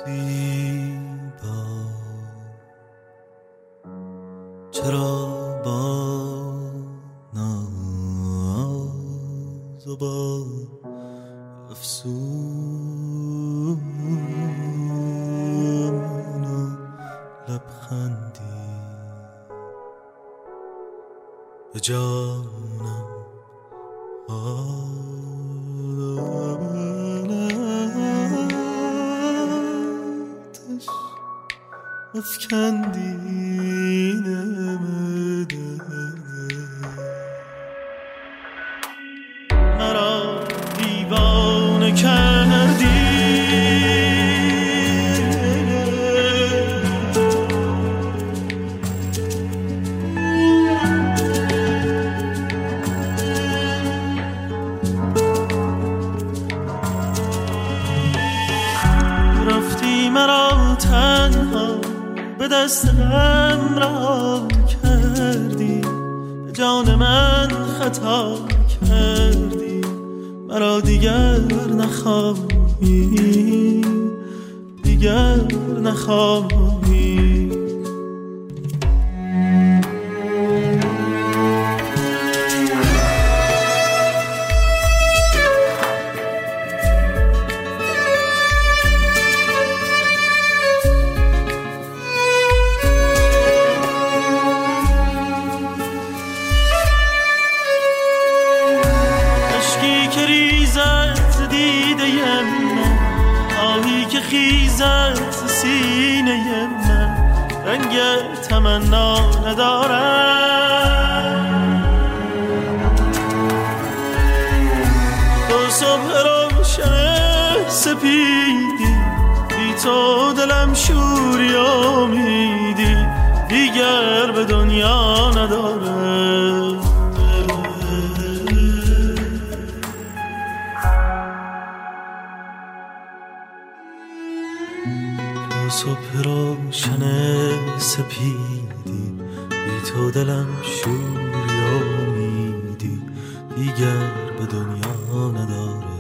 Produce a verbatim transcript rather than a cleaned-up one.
زیبا چرا با ناز و با افسون و لبخندی به جانم آتش افکندی نمده مرا دیوانه کردی رفتی مرا تنها به دست غم رها کردی به جان من خطا کردی مرا دیگر نخواهی دیگر نخواهی که ریزت دیده من آهی که خیزت سینه من رنگ تمنا ندارم تو صبح روشن سپیدی بی تو دلم شوری امیدی دیگر به دنیا ندارم صبح روشن سپیدی بی تو دلم شوری امیدی دیگر به دنیا ندارم